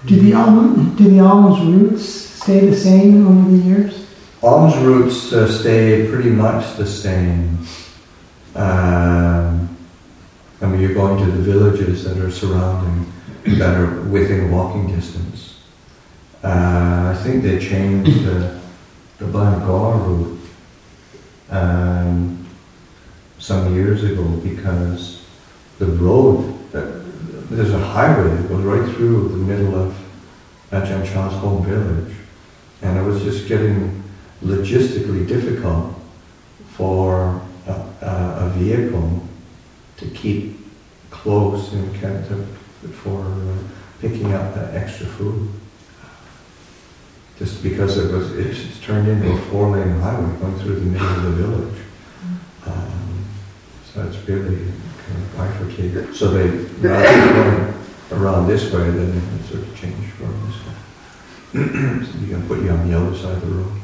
Do the alm's roots stay the same over the years? Alm's roots stay pretty much the same. I mean, you're going to the villages that are surrounding, that are within walking distance. I think they changed the Bangor route some years ago because the road, there's a highway that goes right through the middle of Ajahn Chah's home village, and it was just getting logistically difficult for a vehicle to keep close and for picking up that extra food. Just because it's turned into a 4-lane highway going through the middle of the village. So it's really kind of bifurcated. So they, rather than going around this way, then they sort of change from this way. So you can put you on the other side of the road.